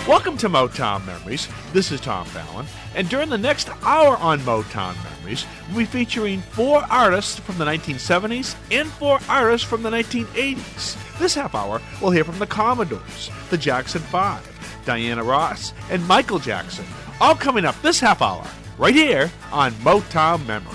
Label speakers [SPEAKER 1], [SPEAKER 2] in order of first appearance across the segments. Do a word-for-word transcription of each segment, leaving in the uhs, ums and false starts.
[SPEAKER 1] Welcome to Motown Memories. This is Tom Fallon, and during the next hour on Motown Memories, we'll be featuring four artists from the nineteen seventies and four artists from the nineteen eighties. This half hour, we'll hear from the Commodores, the Jackson Five, Diana Ross, and Michael Jackson. All coming up this half hour, right here on Motown Memories.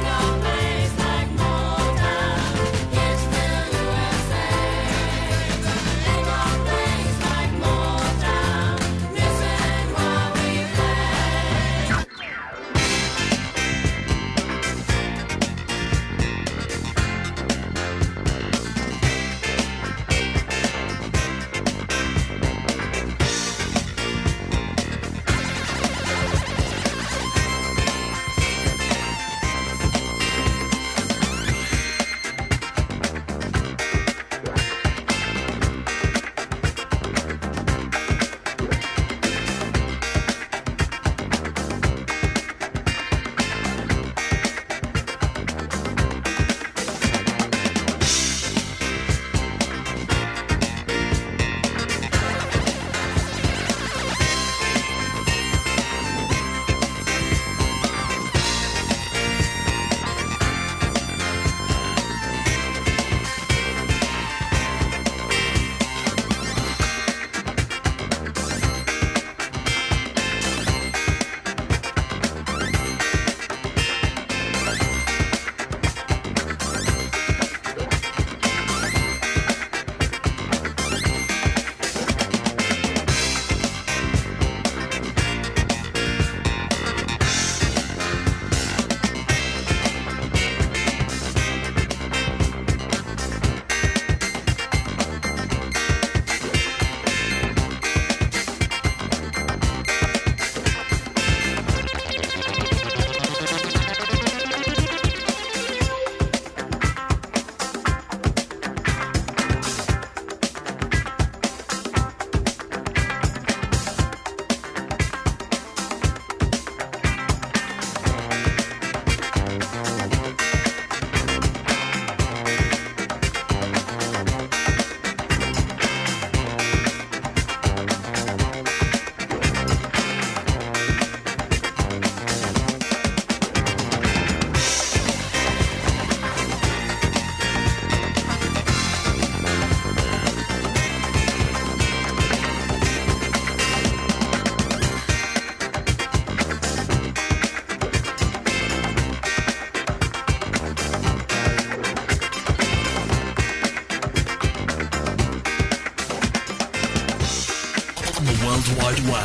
[SPEAKER 2] Wide Web.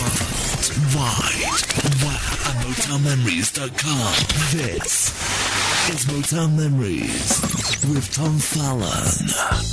[SPEAKER 2] World Wide Web at Motown Memories dot com. This is Motown Memories with Tom Fallon.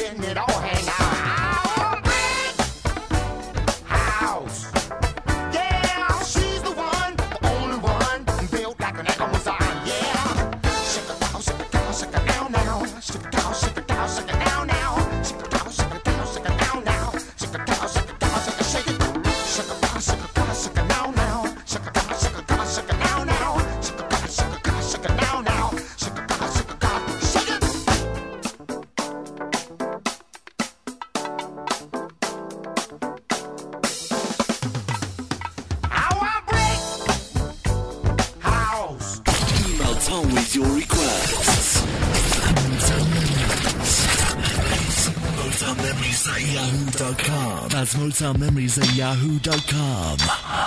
[SPEAKER 3] letting it all hang out. House. Yeah, she's the one, the only one, built like an Amazon. Yeah. Shake it down, shake it down, shake it down now. Shake it down, shake it down, shake it down now. Shake it down, shake it down, shake it down now. Shake it down, shake it down, shake it, shake it. Shake it down, shake it down, shake it down now. Shake it down, shake it down, shake it down now. Shake it down, shake it down, shake it down now. Shake it down, shake it down, shake it. How I break house.
[SPEAKER 2] Email Tom with your requests. Motown Memories at yahoo dot com. That's Motown Memories at yahoo dot com.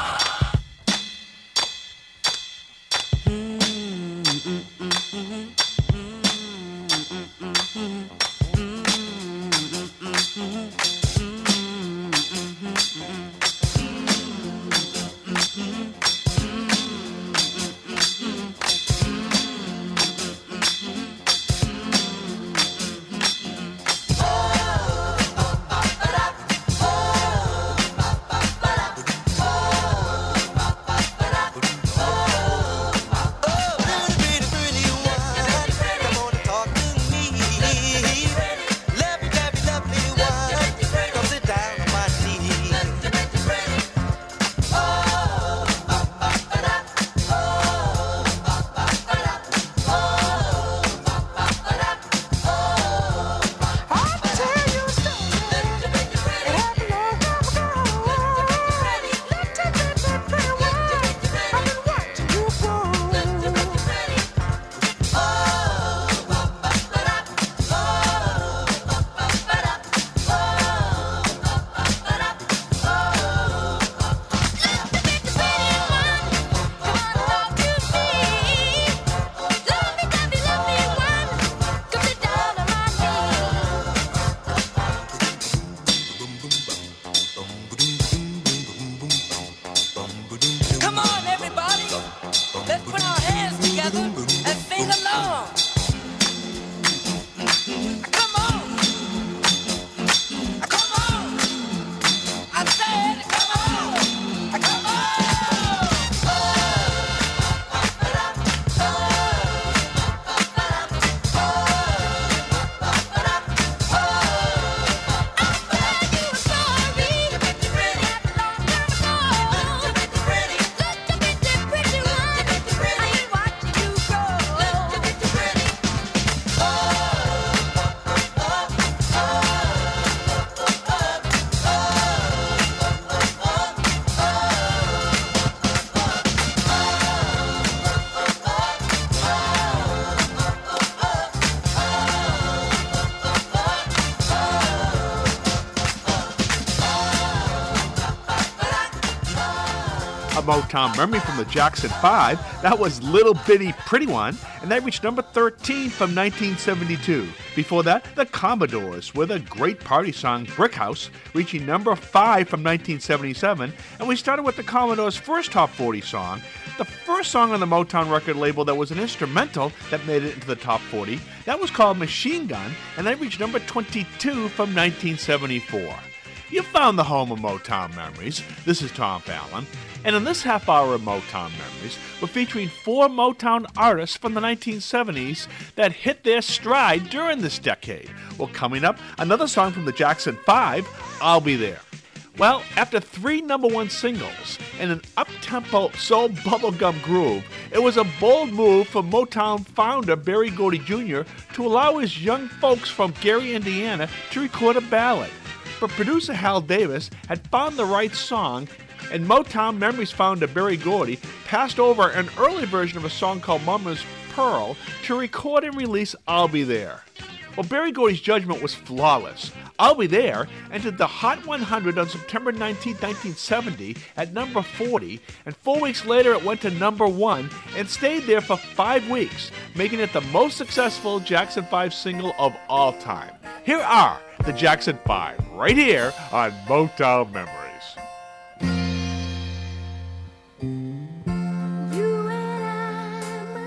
[SPEAKER 1] Motown memory from the Jackson five. That was Little Bitty Pretty One, and that reached number thirteen from nineteen seventy-two. Before that, the Commodores with a great party song, Brick House, reaching number five from nineteen seventy-seven. And we started with the Commodores' first top forty song, the first song on the Motown record label that was an instrumental that made it into the top forty. That was called Machine Gun, and that reached number twenty-two from nineteen seventy-four. You found the home of Motown Memories. This is Tom Fallon. And in this half hour of Motown Memories, we're featuring four Motown artists from the nineteen seventies that hit their stride during this decade. Well, coming up, another song from the Jackson five, I'll Be There. Well, after three number one singles and an up-tempo soul bubblegum groove, it was a bold move for Motown founder Berry Gordy Junior to allow his young folks from Gary, Indiana to record a ballad. But producer Hal Davis had found the right song, and Motown Memories founder Berry Gordy passed over an early version of a song called Mama's Pearl to record and release I'll Be There. Well, Berry Gordy's judgment was flawless. I'll Be There entered the Hot one hundred on September nineteenth, nineteen seventy at number forty, and four weeks later it went to number one and stayed there for five weeks, making it the most successful Jackson five single of all time. Here are the Jackson five, right here on Motown Memories.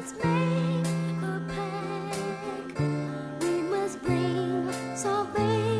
[SPEAKER 4] Salvation.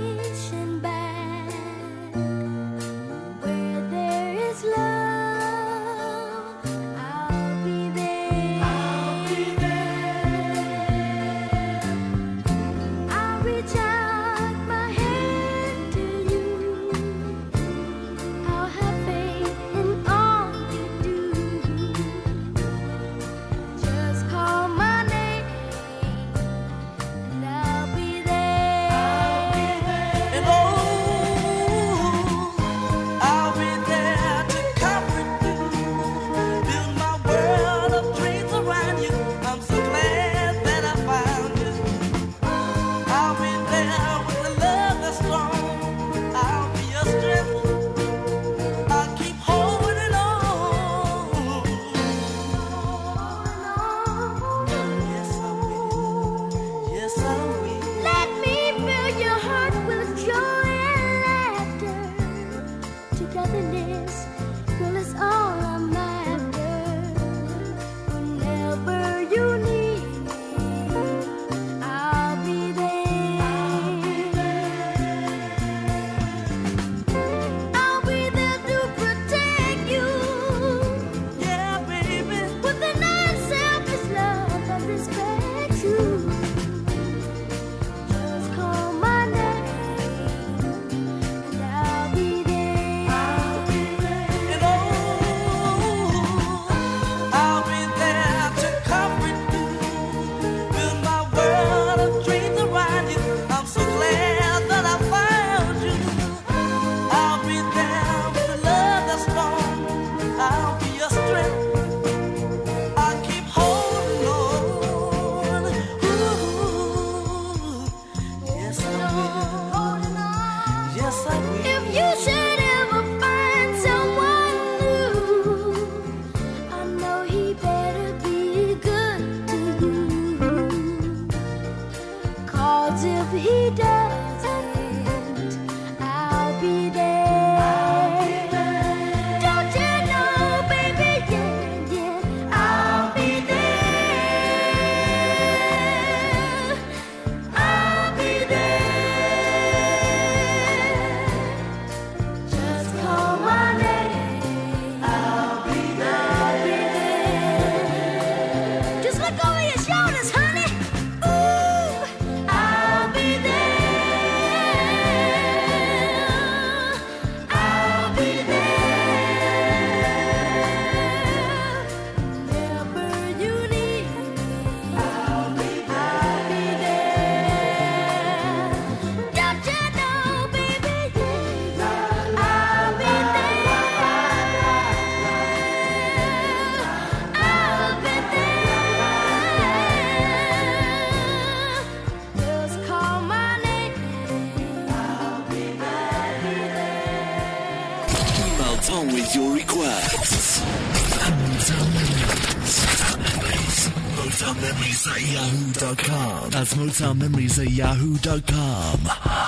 [SPEAKER 2] along with your requests. And Motown Memories. Motown Memories at yahoo dot com. That's Motown Memories at yahoo dot com.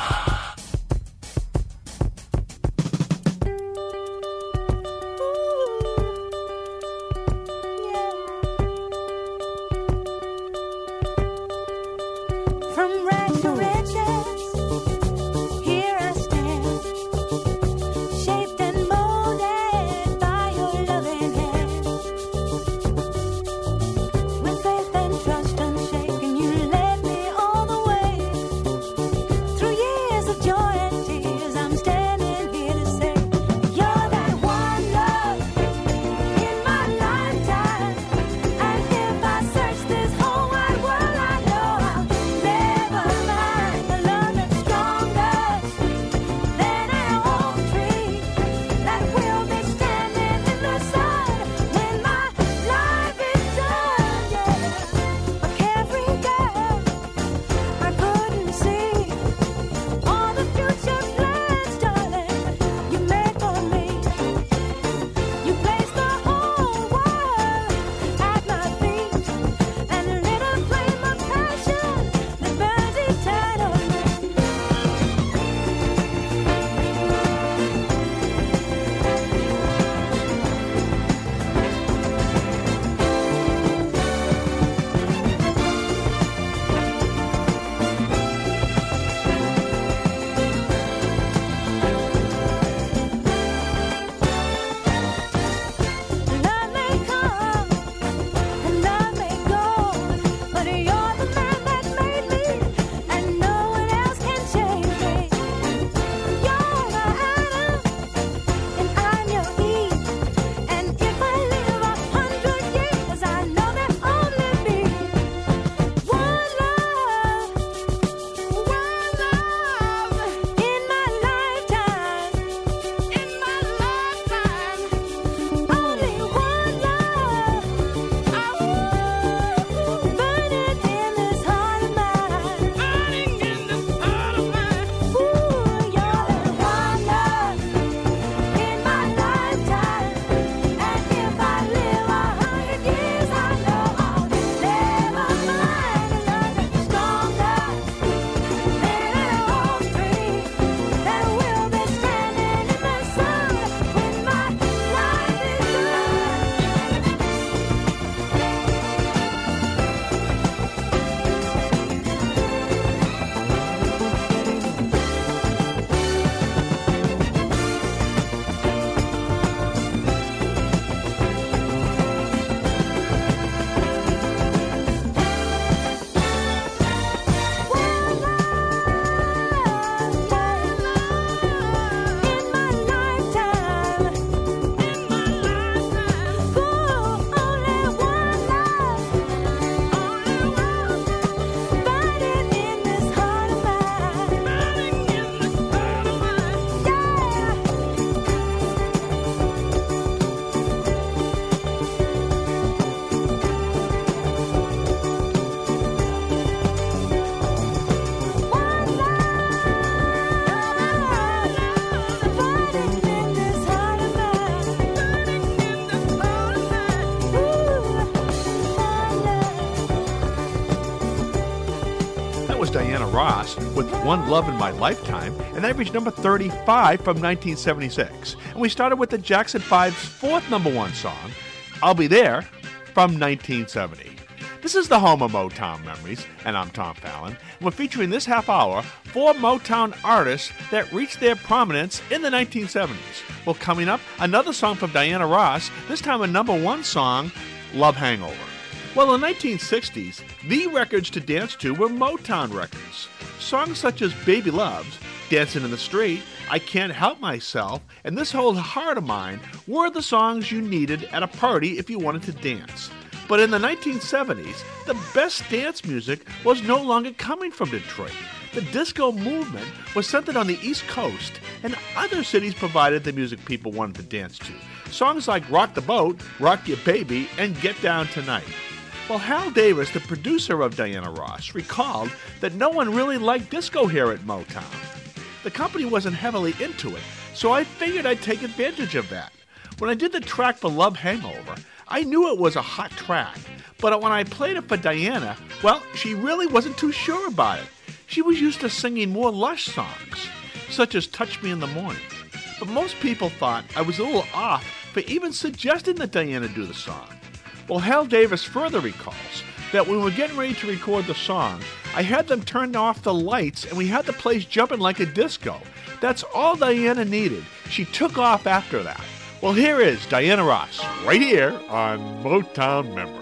[SPEAKER 1] Diana Ross with One Love in My Lifetime, and that reached number thirty-five from nineteen seventy-six. And we started with the Jackson five's fourth number one song, I'll Be There, from nineteen seventy. This is the home of Motown Memories, and I'm Tom Fallon. And we're featuring this half hour four Motown artists that reached their prominence in the nineteen seventies. Well, coming up, another song from Diana Ross, this time a number one song, Love Hangover. Well, in the nineteen sixties, the records to dance to were Motown records. Songs such as Baby Loves, Dancing in the Street, I Can't Help Myself, and This Whole Heart of Mine were the songs you needed at a party if you wanted to dance. But in the nineteen seventies, the best dance music was no longer coming from Detroit. The disco movement was centered on the East Coast, and other cities provided the music people wanted to dance to. Songs like Rock the Boat, Rock Your Baby, and Get Down Tonight. Well, Hal Davis, the producer of Diana Ross, recalled that no one really liked disco here at Motown. The company wasn't heavily into it, so I figured I'd take advantage of that. When I did the track for Love Hangover, I knew it was a hot track, but when I played it for Diana, well, she really wasn't too sure about it. She was used to singing more lush songs, such as Touch Me in the Morning. But most people thought I was a little off for even suggesting that Diana do the song. Well, Hal Davis further recalls that when we were getting ready to record the song, I had them turn off the lights and we had the place jumping like a disco. That's all Diana needed. She took off after that. Well, here is Diana Ross, right here on Motown Memories.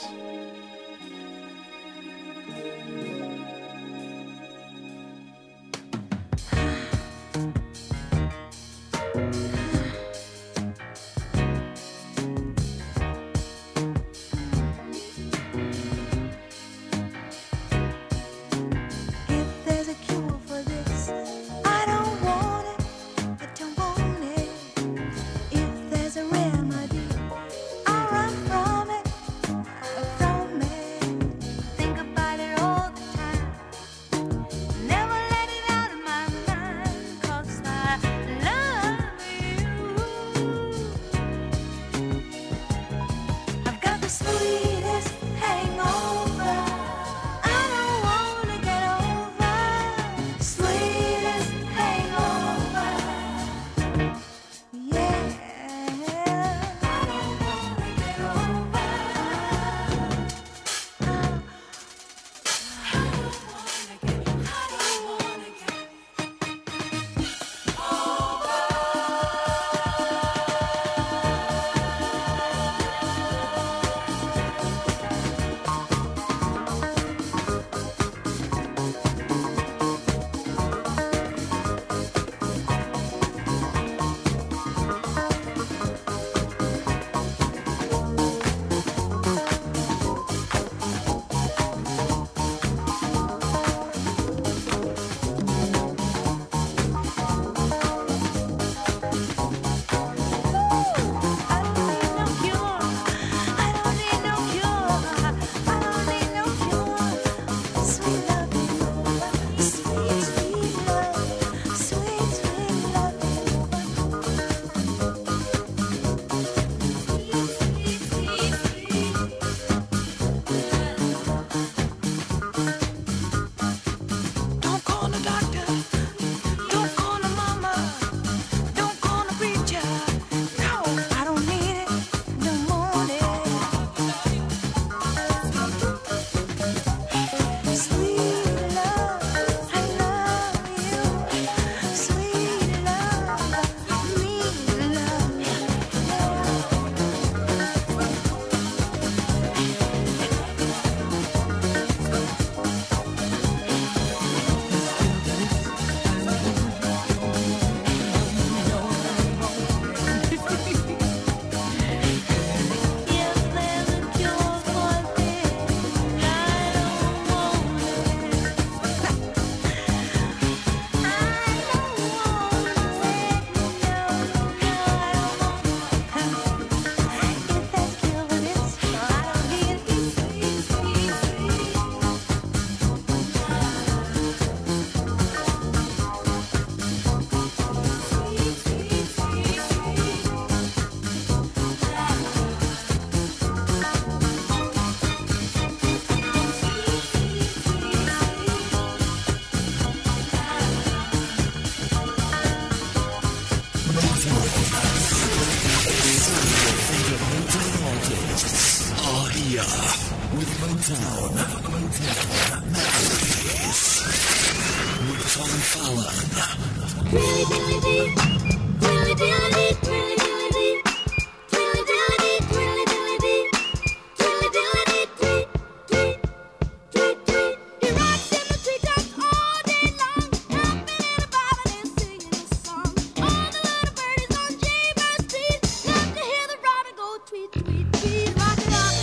[SPEAKER 2] with Motown, Motown Memories with Tom Fallon. Really, really deep, really, really deep, really, really deep, really, really deep, really, really deep, really, really deep, deep, deep, deep, deep. He rocks in the treetops all day long, jumping in a bobbin and singing a song. All the little birdies on Jaybird Street love to hear the robin go tweet, tweet, tweet. Rock it up.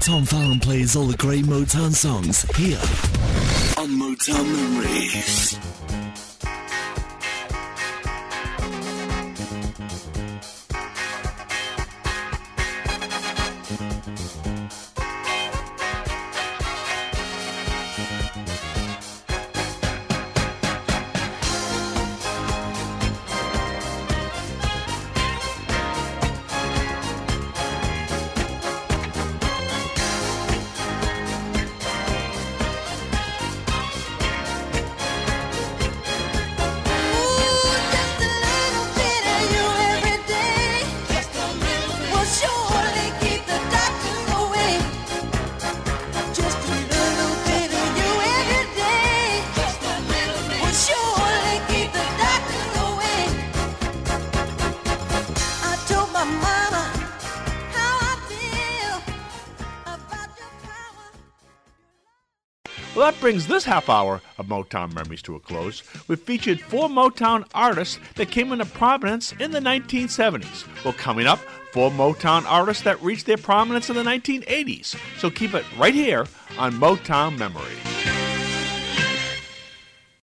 [SPEAKER 2] Tom Fallon plays all the great Motown songs here on Motown Memories.
[SPEAKER 1] Well, that brings this half hour of Motown Memories to a close. We've featured four Motown artists that came into prominence in the nineteen seventies. Well, coming up, four Motown artists that reached their prominence in the nineteen eighties. So keep it right here on Motown Memories.